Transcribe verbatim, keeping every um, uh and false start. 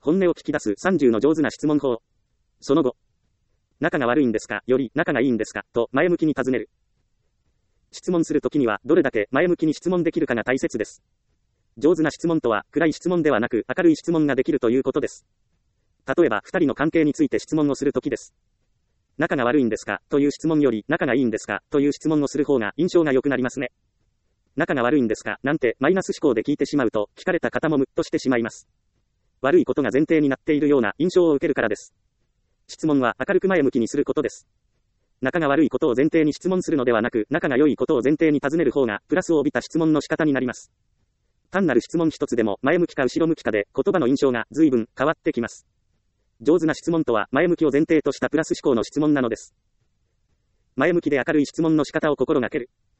本音を聞き出すさんじゅうの上手な質問法。その後、仲が悪いんですかより仲がいいんですかと前向きに尋ねる。質問するときにはどれだけ前向きに質問できるかが大切です。上手な質問とは暗い質問ではなく明るい質問ができるということです。例えばふたりの関係について質問をするときです。仲が悪いんですかという質問より仲がいいんですかという質問をする方が印象が良くなりますね。仲が悪いんですかなんてマイナス思考で聞いてしまうと聞かれた方もムッとしてしまいます。悪いことが前提になっているような印象を受けるからです。質問は明るく前向きにすることです。仲が悪いことを前提に質問するのではなく仲が良いことを前提に尋ねる方がプラスを帯びた質問の仕方になります。単なる質問一つでも前向きか後ろ向きかで言葉の印象が随分変わってきます。上手な質問とは前向きを前提としたプラス思考の質問なのです。前向きで明るい質問の仕方を心がける。